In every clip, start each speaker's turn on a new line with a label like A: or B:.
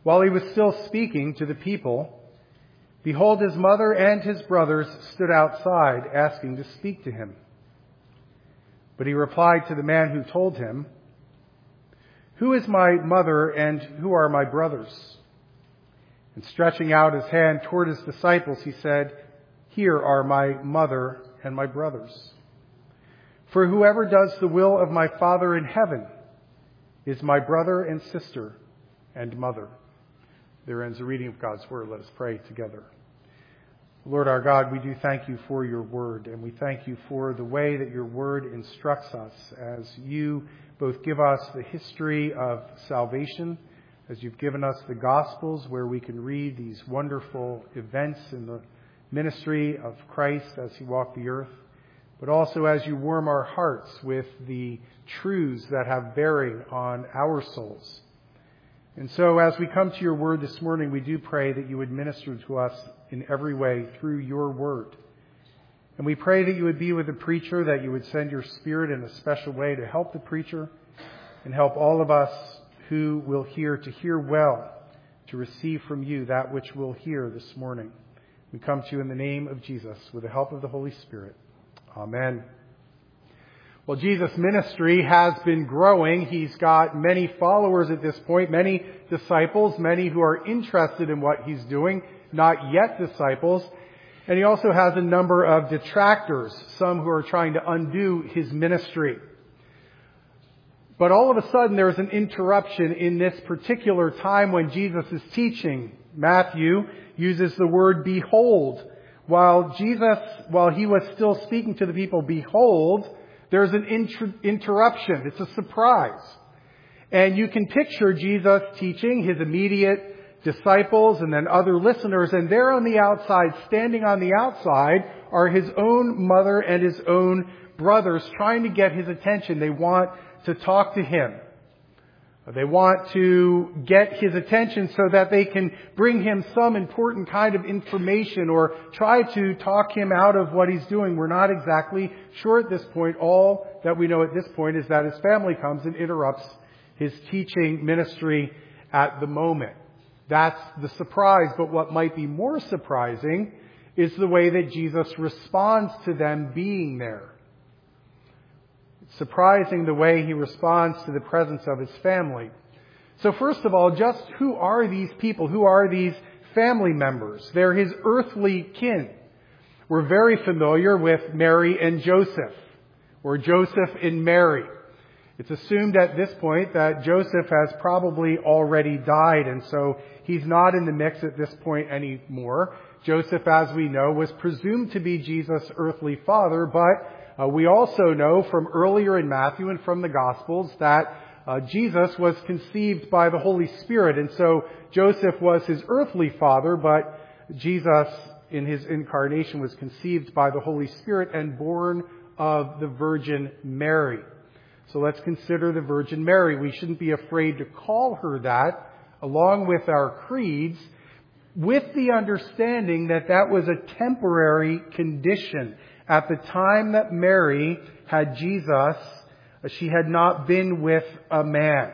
A: While he was still speaking to the people, behold, his mother and his brothers stood outside, asking to speak to him. But he replied to the man who told him, "Who is my mother and who are my brothers?" And stretching out his hand toward his disciples, he said, "Here are my mother and my brothers. For whoever does the will of my Father in heaven is my brother and sister and mother." There ends the reading of God's word. Let us pray together. Lord our God, we do thank you for your word, and we thank you for the way that your word instructs us as you both give us the history of salvation, as you've given us the Gospels where we can read these wonderful events in the ministry of Christ as he walked the earth, but also as you warm our hearts with the truths that have bearing on our souls. And so as we come to your word this morning, we do pray that you would minister to us in every way through your word. And we pray that you would be with the preacher, that you would send your Spirit in a special way to help the preacher and help all of us who will hear to hear well, to receive from you that which we'll hear this morning. We come to you in the name of Jesus with the help of the Holy Spirit. Amen. Well, Jesus' ministry has been growing. He's got many followers at this point, many disciples, many who are interested in what he's doing, not yet disciples. And he also has a number of detractors, some who are trying to undo his ministry. But all of a sudden there's an interruption in this particular time when Jesus is teaching. Matthew uses the word behold. While he was still speaking to the people, behold, there's an interruption. It's a surprise. And you can picture Jesus teaching his immediate disciples and then other listeners, and there on the outside, standing on the outside, are his own mother and his own brothers trying to get his attention. They want to talk to him. They want to get his attention so that they can bring him some important kind of information or try to talk him out of what he's doing. We're not exactly sure at this point. All that we know at this point is that his family comes and interrupts his teaching ministry at the moment. That's the surprise. But what might be more surprising is the way that Jesus responds to them being there. Surprising the way he responds to the presence of his family. So first of all, just who are these people? Who are these family members? They're his earthly kin. We're very familiar with Mary and Joseph, or Joseph and Mary. It's assumed at this point that Joseph has probably already died, and so he's not in the mix at this point anymore. Joseph, as we know, was presumed to be Jesus' earthly father, but we also know from earlier in Matthew and from the Gospels that Jesus was conceived by the Holy Spirit. And so Joseph was his earthly father, but Jesus in his incarnation was conceived by the Holy Spirit and born of the Virgin Mary. So let's consider the Virgin Mary. We shouldn't be afraid to call her that along with our creeds, with the understanding that that was a temporary condition. At the time that Mary had Jesus, she had not been with a man.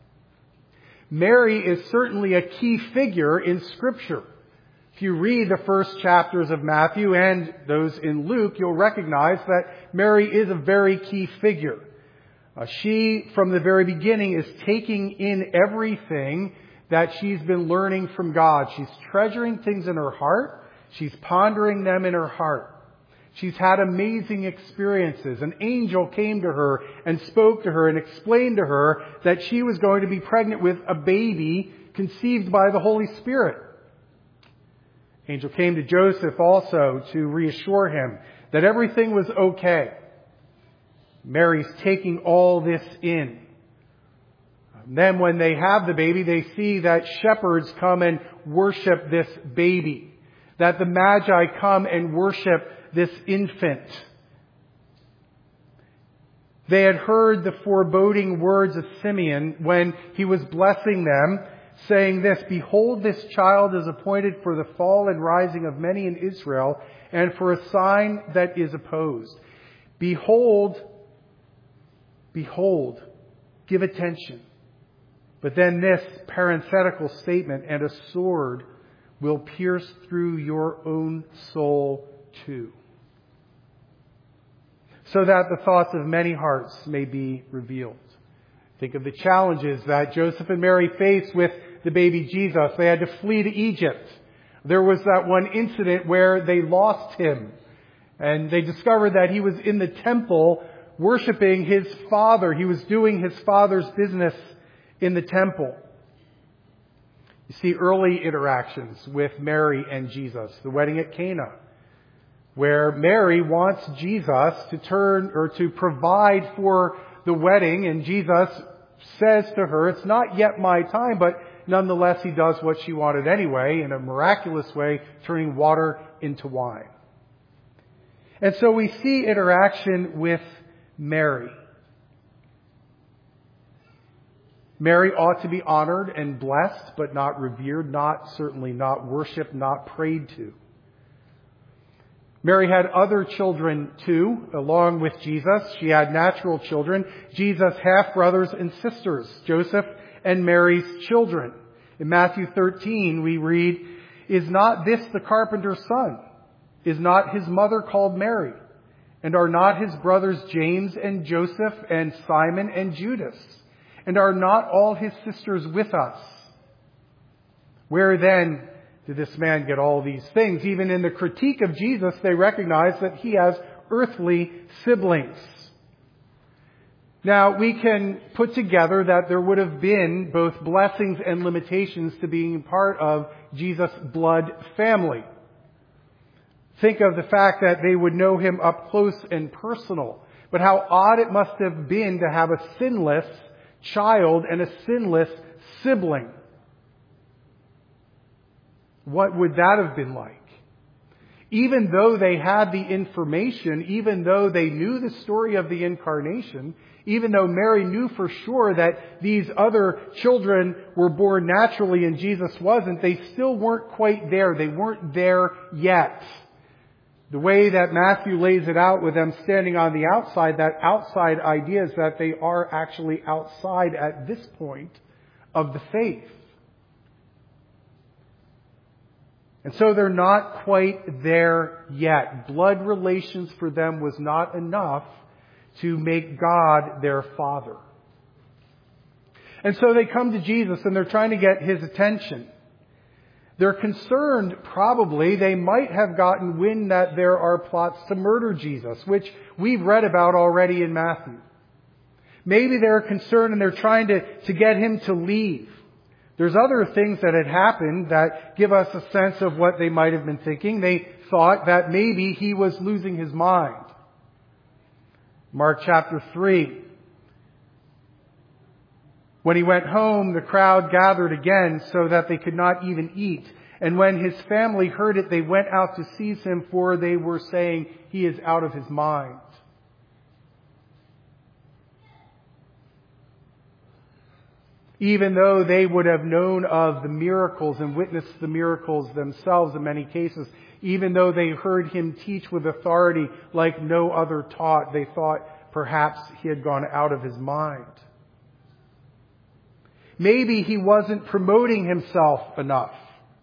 A: Mary is certainly a key figure in Scripture. If you read the first chapters of Matthew and those in Luke, you'll recognize that Mary is a very key figure. She, from the very beginning, is taking in everything that she's been learning from God. She's treasuring things in her heart. She's pondering them in her heart. She's had amazing experiences. An angel came to her and spoke to her and explained to her that she was going to be pregnant with a baby conceived by the Holy Spirit. Angel came to Joseph also to reassure him that everything was okay. Mary's taking all this in. Then when they have the baby, they see that shepherds come and worship this baby. That the Magi come and worship this infant. They had heard the foreboding words of Simeon when he was blessing them, saying this, "Behold, this child is appointed for the fall and rising of many in Israel, and for a sign that is opposed. Behold, behold," give attention. But then this parenthetical statement, and a sword will pierce through your own soul too, so that the thoughts of many hearts may be revealed. Think of the challenges that Joseph and Mary faced with the baby Jesus. They had to flee to Egypt. There was that one incident where they lost him, and they discovered that he was in the temple worshiping his father. He was doing his father's business in the temple. You see early interactions with Mary and Jesus. The wedding at Cana, where Mary wants Jesus to provide for the wedding, and Jesus says to her, "It's not yet my time," but nonetheless he does what she wanted anyway, in a miraculous way, turning water into wine. And so we see interaction with Mary. Mary ought to be honored and blessed, but not revered, certainly not worshipped, not prayed to. Mary had other children too, along with Jesus. She had natural children, Jesus' half-brothers and sisters, Joseph and Mary's children. In Matthew 13 we read, "Is not this the carpenter's son? Is not his mother called Mary? And are not his brothers James and Joseph and Simon and Judas? And are not all his sisters with us? Where then did this man get all these things?" Even in the critique of Jesus, they recognize that he has earthly siblings. Now, we can put together that there would have been both blessings and limitations to being part of Jesus' blood family. Think of the fact that they would know him up close and personal. But how odd it must have been to have a sinless child and a sinless sibling. What would that have been like? Even though they had the information, even though they knew the story of the incarnation, even though Mary knew for sure that these other children were born naturally and Jesus wasn't, they still weren't quite there. They weren't there yet. The way that Matthew lays it out with them standing on the outside, that outside idea is that they are actually outside at this point of the faith. And so they're not quite there yet. Blood relations for them was not enough to make God their father. And so they come to Jesus and they're trying to get his attention. They're concerned, probably, they might have gotten wind that there are plots to murder Jesus, which we've read about already in Matthew. Maybe they're concerned and they're trying to get him to leave. There's other things that had happened that give us a sense of what they might have been thinking. They thought that maybe he was losing his mind. Mark chapter 3. When he went home, the crowd gathered again so that they could not even eat. And when his family heard it, they went out to seize him, for they were saying, "He is out of his mind." Even though they would have known of the miracles and witnessed the miracles themselves in many cases, even though they heard him teach with authority like no other taught, they thought perhaps he had gone out of his mind. Maybe he wasn't promoting himself enough.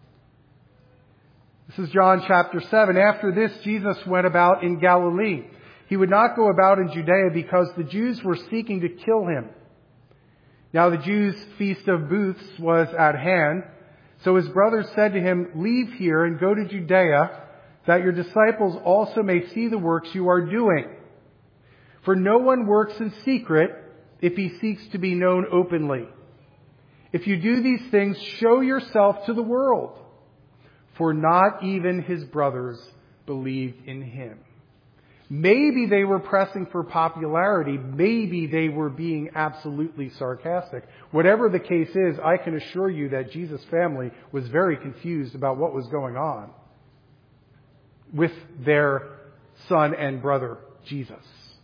A: This is John chapter 7. After this, Jesus went about in Galilee. He would not go about in Judea because the Jews were seeking to kill him. Now the Jews' feast of booths was at hand. So his brothers said to him, "Leave here and go to Judea, that your disciples also may see the works you are doing. For no one works in secret if he seeks to be known openly. If you do these things, show yourself to the world." For not even his brothers believed in him. Maybe they were pressing for popularity. Maybe they were being absolutely sarcastic. Whatever the case is, I can assure you that Jesus' family was very confused about what was going on with their son and brother, Jesus.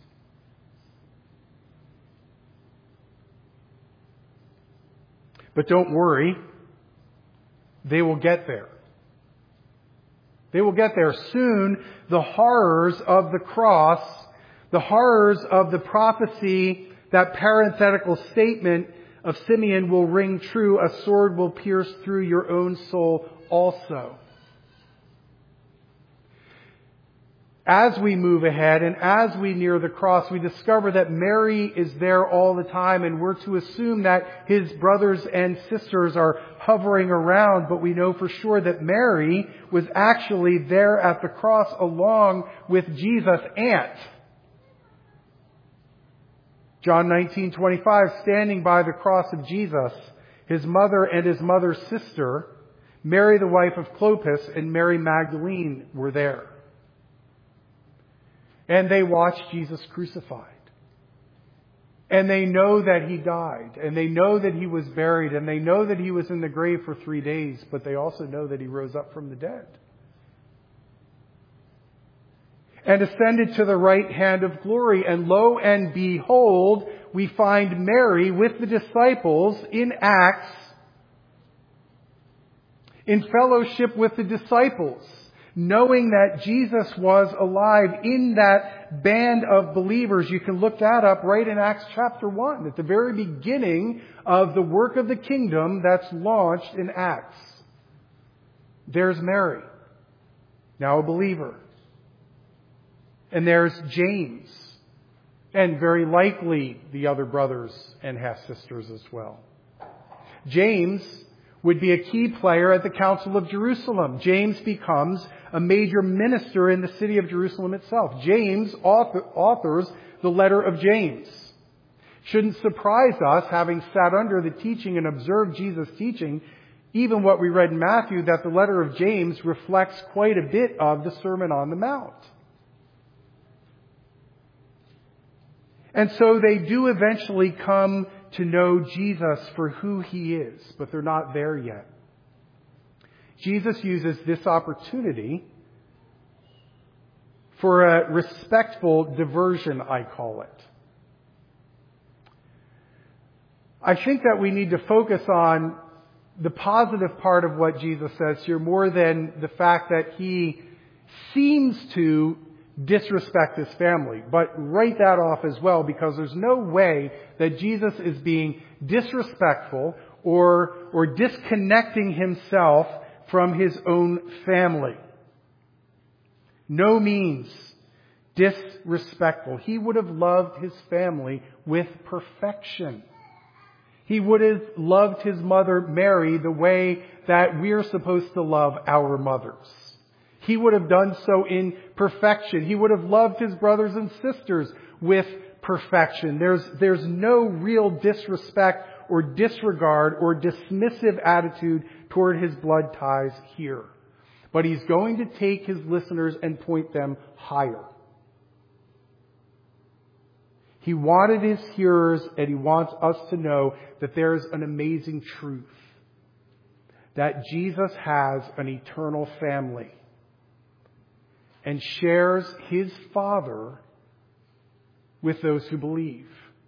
A: But don't worry, they will get there. They will get there soon. The horrors of the cross, the horrors of the prophecy, that parenthetical statement of Simeon will ring true. A sword will pierce through your own soul also. As we move ahead and as we near the cross, we discover that Mary is there all the time, and we're to assume that his brothers and sisters are hovering around, but we know for sure that Mary was actually there at the cross along with Jesus' aunt. John 19:25, standing by the cross of Jesus, his mother and his mother's sister, Mary the wife of Clopas and Mary Magdalene were there. And they watched Jesus crucified. And they know that he died. And they know that he was buried. And they know that he was in the grave for 3 days. But they also know that he rose up from the dead. And ascended to the right hand of glory. And lo and behold, we find Mary with the disciples in Acts, in fellowship with the disciples, knowing that Jesus was alive in that band of believers. You can look that up right in Acts chapter 1, at the very beginning of the work of the kingdom that's launched in Acts. There's Mary, now a believer. And there's James, and very likely the other brothers and half-sisters as well. James would be a key player at the Council of Jerusalem. James becomes a major minister in the city of Jerusalem itself. James authors the letter of James. Shouldn't surprise us, having sat under the teaching and observed Jesus' teaching, even what we read in Matthew, that the letter of James reflects quite a bit of the Sermon on the Mount. And so they do eventually come to know Jesus for who he is, but they're not there yet. Jesus uses this opportunity for a respectful diversion, I call it. I think that we need to focus on the positive part of what Jesus says here more than the fact that he seems to disrespect his family. But write that off as well, because there's no way that Jesus is being disrespectful or disconnecting himself from his own family. No means disrespectful. He would have loved his family with perfection. He would have loved his mother Mary the way that we're supposed to love our mothers. He would have done so in perfection. He would have loved his brothers and sisters with perfection. There's no real disrespect or disregard or dismissive attitude toward his blood ties here. But he's going to take his listeners and point them higher. He wanted his hearers, and he wants us to know that there's an amazing truth. That Jesus has an eternal family and shares his Father with those who believe.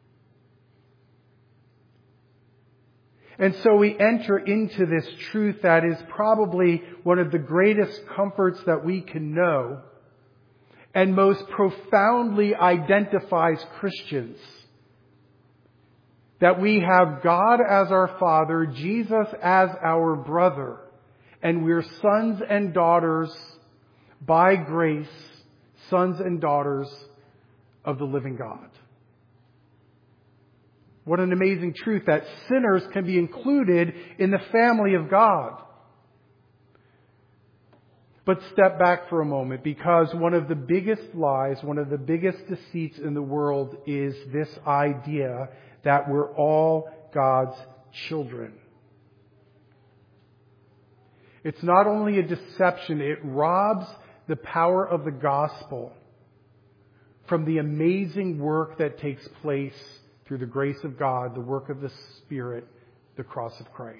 A: And so we enter into this truth that is probably one of the greatest comforts that we can know and most profoundly identifies Christians. That we have God as our Father, Jesus as our brother, and we're sons and daughters by grace, sons and daughters of the living God. What an amazing truth that sinners can be included in the family of God. But step back for a moment, because one of the biggest lies, one of the biggest deceits in the world is this idea that we're all God's children. It's not only a deception, it robs the power of the gospel from the amazing work that takes place through the grace of God, the work of the Spirit, the cross of Christ.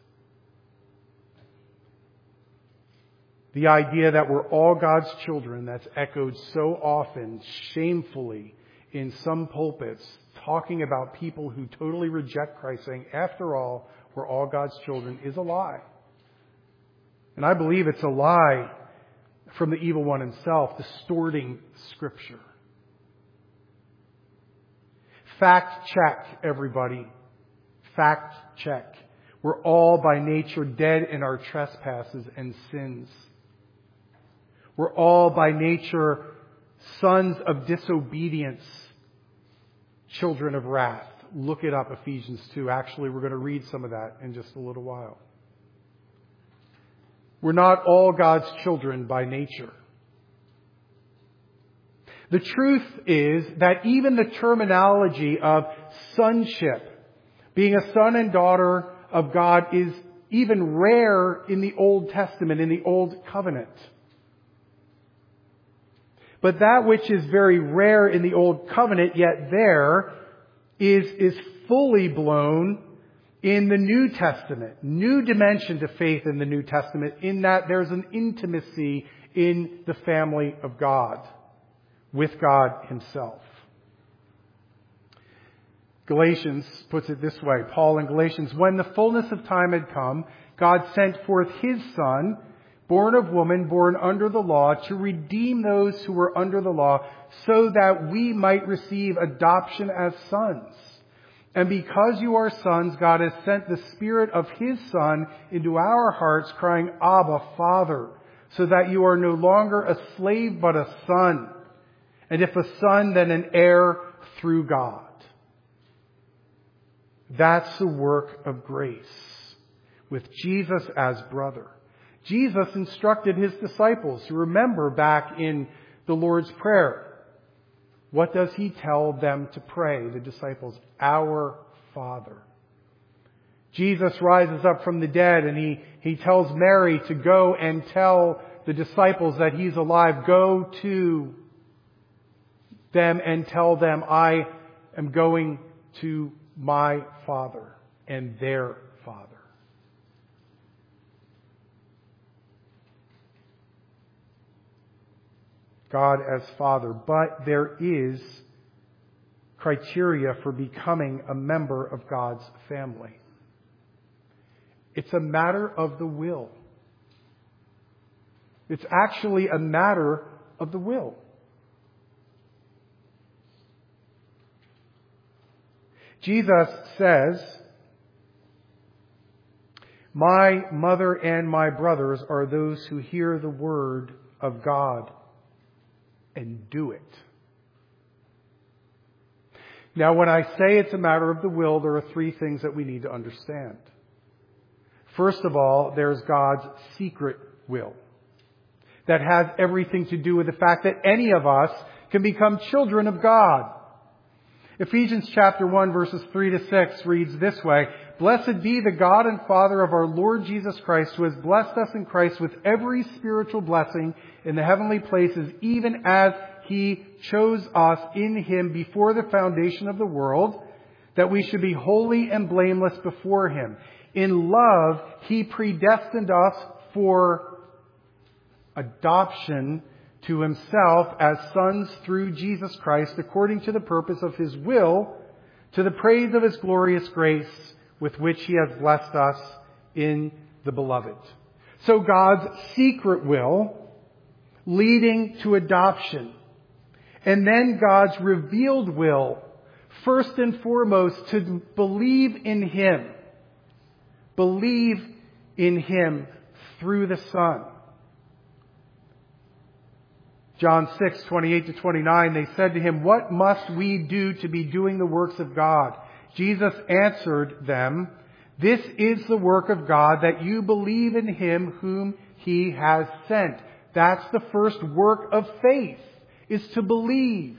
A: The idea that we're all God's children, that's echoed so often, shamefully, in some pulpits, talking about people who totally reject Christ, saying, after all, we're all God's children, is a lie. And I believe it's a lie from the evil one himself, distorting Scripture. Fact check, everybody. Fact check. We're all by nature dead in our trespasses and sins. We're all by nature sons of disobedience, children of wrath. Look it up, Ephesians 2. Actually, we're going to read some of that in just a little while. We're not all God's children by nature. The truth is that even the terminology of sonship, being a son and daughter of God, is even rare in the Old Testament, in the Old Covenant. But that which is very rare in the Old Covenant, yet there, is fully blown in the New Testament. New dimension to faith in the New Testament, in that there's an intimacy in the family of God, with God Himself. Galatians puts it this way. Paul in Galatians, when the fullness of time had come, God sent forth His Son, born of woman, born under the law, to redeem those who were under the law, so that we might receive adoption as sons. And because you are sons, God has sent the Spirit of His Son into our hearts, crying, Abba, Father, so that you are no longer a slave, but a son. And if a son, then an heir through God. That's the work of grace, with Jesus as brother. Jesus instructed His disciples. You remember back in the Lord's Prayer. What does He tell them to pray, the disciples? Our Father. Jesus rises up from the dead and He tells Mary to go and tell the disciples that He's alive. Go to them and tell them, I am going to my Father and their Father. God as Father. But there is criteria for becoming a member of God's family. It's a matter of the will. It's actually a matter of the will. Jesus says, my mother and my brothers are those who hear the word of God and do it. Now, when I say it's a matter of the will, there are three things that we need to understand. First of all, there's God's secret will. That has everything to do with the fact that any of us can become children of God. Ephesians chapter 1 verses 3 to 6 reads this way, Blessed be the God and Father of our Lord Jesus Christ, who has blessed us in Christ with every spiritual blessing in the heavenly places, even as He chose us in Him before the foundation of the world, that we should be holy and blameless before Him. In love, He predestined us for adoption to Himself as sons through Jesus Christ, according to the purpose of His will, to the praise of His glorious grace, with which He has blessed us in the Beloved. So God's secret will leading to adoption. And then God's revealed will, first and foremost, to believe in Him. Believe in Him through the Son. John 6:28-29, they said to Him, What must we do to be doing the works of God? Jesus answered them, This is the work of God, that you believe in Him whom He has sent. That's the first work of faith, is to believe.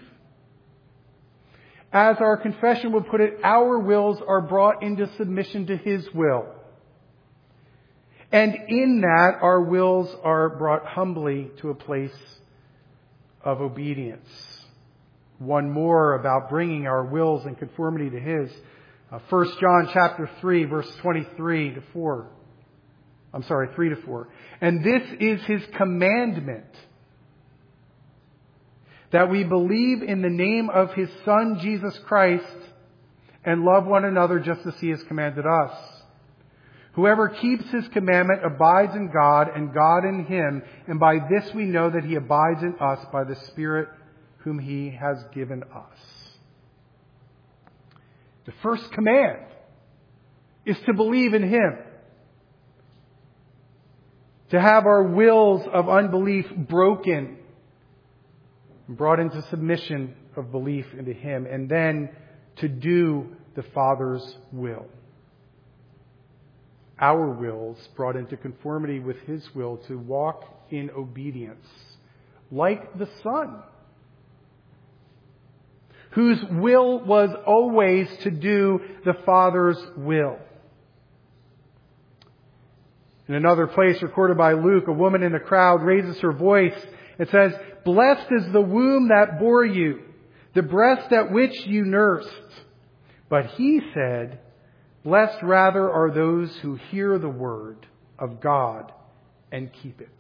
A: As our confession would put it, our wills are brought into submission to His will. And in that, our wills are brought humbly to a place of obedience. One more about bringing our wills in conformity to His. 1 John chapter 3, verse 3 to 4. And this is His commandment, that we believe in the name of His Son, Jesus Christ, and love one another just as He has commanded us. Whoever keeps His commandment abides in God, and God in him, and by this we know that He abides in us by the Spirit whom He has given us. The first command is to believe in Him. To have our wills of unbelief broken, brought into submission of belief into Him, and then to do the Father's will. Our wills brought into conformity with His will, to walk in obedience, like the Son, whose will was always to do the Father's will. In another place recorded by Luke, a woman in the crowd raises her voice and says, "Blessed is the womb that bore you, the breast at which you nursed." But He said, "Blessed rather are those who hear the word of God and keep it."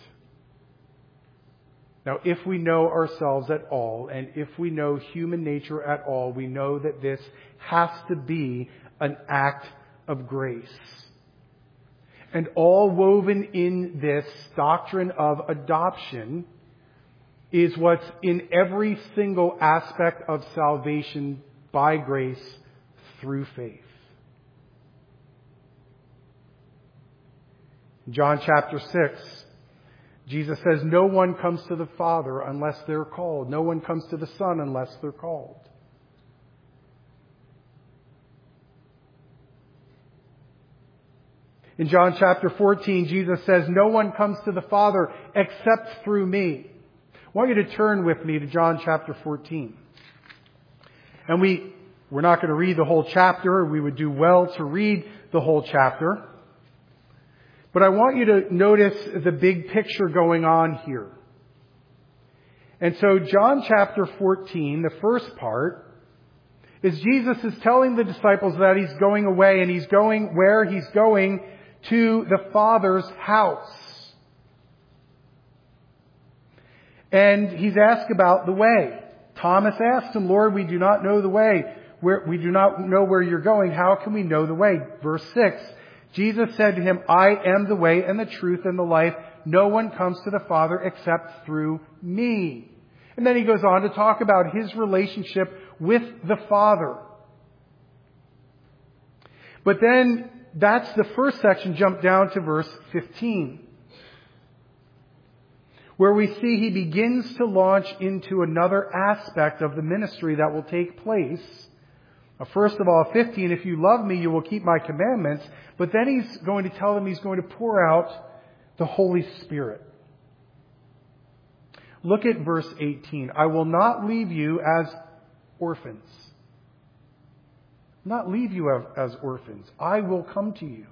A: Now, if we know ourselves at all, and if we know human nature at all, we know that this has to be an act of grace. And all woven in this doctrine of adoption is what's in every single aspect of salvation by grace through faith. In John chapter 6, Jesus says, "No one comes to the Father unless they're called. No one comes to the Son unless they're called." In John chapter 14, Jesus says, "No one comes to the Father except through me." I want you to turn with me to John chapter 14. And we're not going to read the whole chapter. We would do well to read the whole chapter. But I want you to notice the big picture going on here. And so John chapter 14, the first part, is Jesus is telling the disciples that He's going away, and He's going where? He's going to the Father's house. And He's asked about the way. Thomas asked Him, "Lord, we do not know the way. We do not know where you're going. How can we know the way?" Verse 6, Jesus said to him, "I am the way and the truth and the life. No one comes to the Father except through me." And then He goes on to talk about His relationship with the Father. But then that's the first section. Jump down to verse 15, where we see He begins to launch into another aspect of the ministry that will take place. First of all, 15, "If you love me, you will keep my commandments." But then He's going to tell them He's going to pour out the Holy Spirit. Look at verse 18. "I will not leave you as orphans." Not leave you as orphans. I will come to you.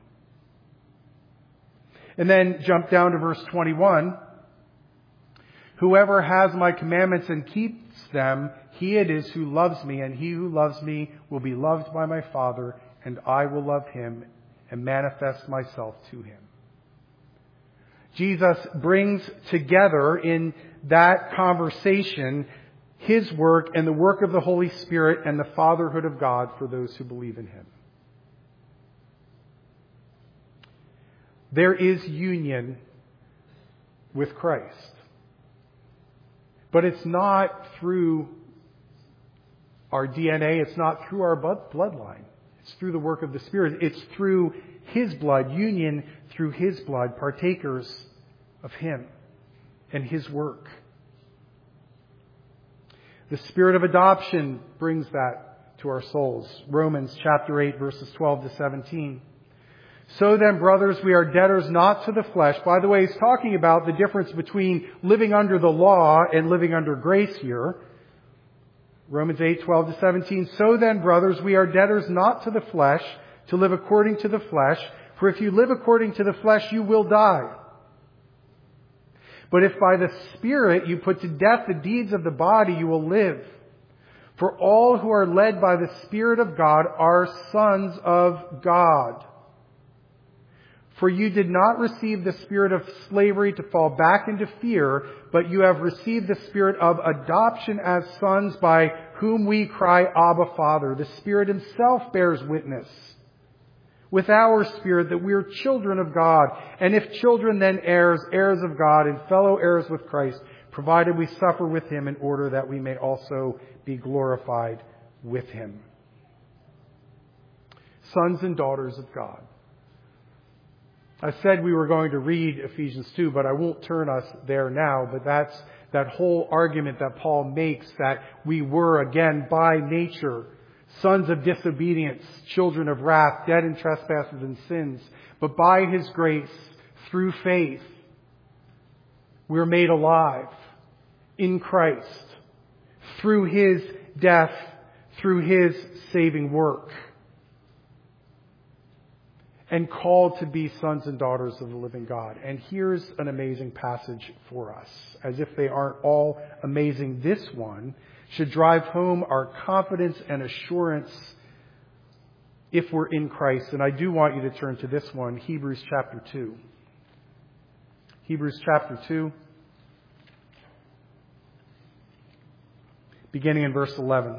A: And then jump down to verse 21. "Whoever has my commandments and keeps them, he it is who loves me, and he who loves me will be loved by my Father, and I will love him and manifest myself to him." Jesus brings together in that conversation His work and the work of the Holy Spirit and the fatherhood of God for those who believe in Him. There is union with Christ. But it's not through our DNA. It's not through our bloodline. It's through the work of the Spirit. It's through His blood, union through His blood, partakers of Him and His work. The Spirit of adoption brings that to our souls. Romans chapter 8, verses 12 to 17. "So then, brothers, we are debtors not to the flesh." By the way, He's talking about the difference between living under the law and living under grace here. Romans 8, 12 to 17. "So then, brothers, we are debtors not to the flesh, to live according to the flesh. For if you live according to the flesh, you will die. But if by the Spirit you put to death the deeds of the body, you will live. For all who are led by the Spirit of God are sons of God. For you did not receive the spirit of slavery to fall back into fear, but you have received the Spirit of adoption as sons, by whom we cry, Abba, Father. The Spirit Himself bears witness with our spirit that we are children of God. And if children, then heirs, heirs of God, and fellow heirs with Christ, provided we suffer with Him in order that we may also be glorified with Him." sons and daughters of God. I said we were going to read Ephesians 2, but I won't turn us there now. But that's that whole argument that Paul makes, that we were, again, by nature, sons of disobedience, children of wrath, dead in trespasses and sins. But by His grace, through faith, we're made alive in Christ, through His death, through His saving work, and called to be sons and daughters of the living God. And here's an amazing passage for us. As if they aren't all amazing, this one should drive home our confidence and assurance if we're in Christ. And I do want you to turn to this one, Hebrews chapter 2. Hebrews chapter 2, beginning in verse 11.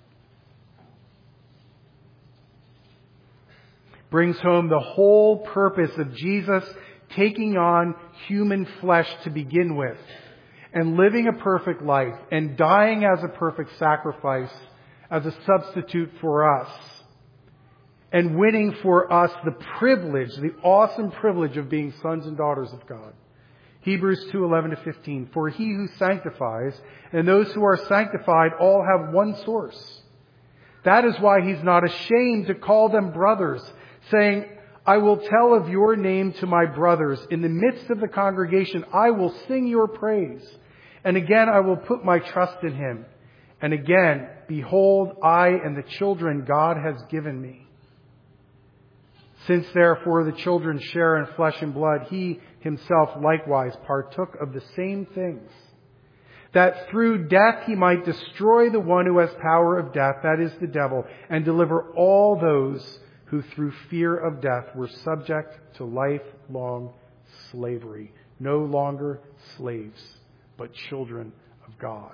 A: Brings home the whole purpose of Jesus taking on human flesh to begin with, and living a perfect life, and dying as a perfect sacrifice, as a substitute for us, and winning for us the privilege, the awesome privilege of being sons and daughters of God. Hebrews 2:11-15. For He who sanctifies and those who are sanctified all have one source. That is why He's not ashamed to call them brothers, saying, I will tell of your name to my brothers. In the midst of the congregation, I will sing your praise. And again, I will put my trust in Him. And again, behold, I and the children God has given me. Since therefore the children share in flesh and blood, He Himself likewise partook of the same things, that through death He might destroy the one who has power of death, that is the devil, and deliver all those who through fear of death were subject to lifelong slavery. No longer slaves, but children of God.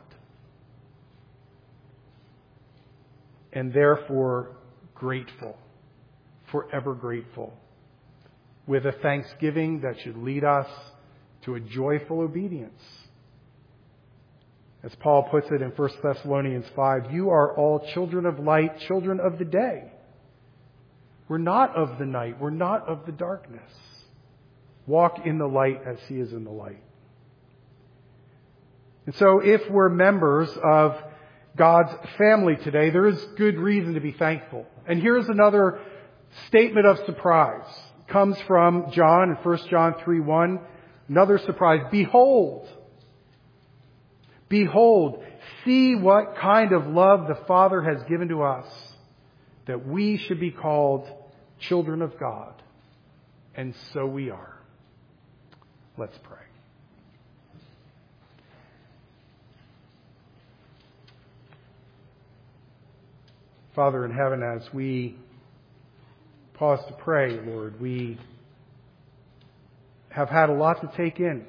A: And therefore grateful, forever grateful, with a thanksgiving that should lead us to a joyful obedience. As Paul puts it in 1 Thessalonians 5, you are all children of light, children of the day. We're not of the night. We're not of the darkness. Walk in the light as He is in the light. And so if we're members of God's family today, there is good reason to be thankful. And here's another statement of surprise. It comes from John in 1 John 3:1. Another surprise. Behold, see what kind of love the Father has given to us, that we should be called children of God. And so we are. Let's pray. Father in heaven, as we pause to pray, Lord, we have had a lot to take in.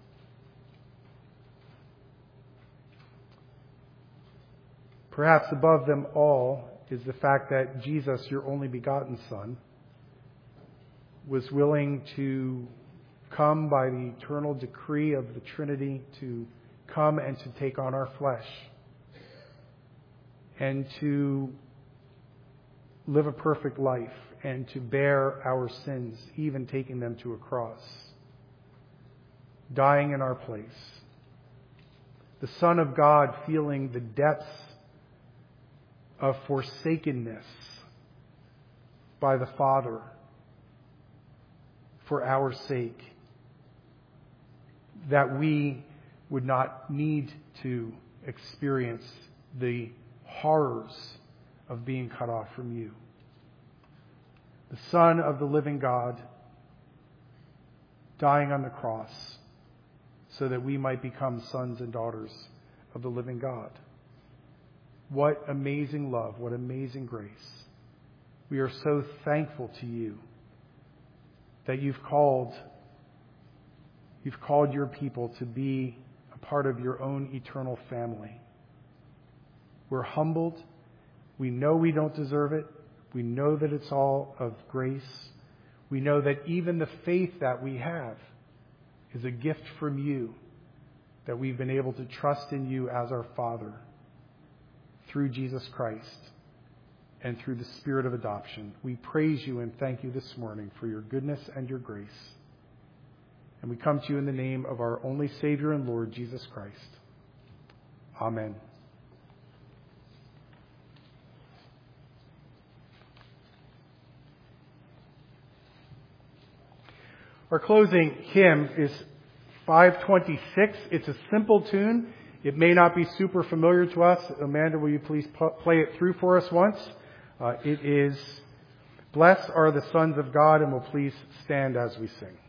A: Perhaps above them all is the fact that Jesus, your only begotten Son, was willing to come by the eternal decree of the Trinity, to come and to take on our flesh, and to live a perfect life, and to bear our sins, even taking them to a cross, dying in our place. The Son of God feeling the depths of forsakenness by the Father for our sake, that we would not need to experience the horrors of being cut off from you. The Son of the living God dying on the cross so that we might become sons and daughters of the living God. What amazing love, what amazing grace. We are so thankful to you that you've called your people to be a part of your own eternal family. We're humbled. We know we don't deserve it. We know that it's all of grace. We know that even the faith that we have is a gift from you, that we've been able to trust in you as our Father through Jesus Christ. and through the Spirit of adoption. We praise you and thank you this morning for your goodness and your grace. And we come to you in the name of our only Savior and Lord, Jesus Christ. Amen. Our closing hymn is 526. It's a simple tune. It may not be super familiar to us. Amanda, will you please play it through for us once? It is, "Blessed are the sons of God," and will please stand as we sing.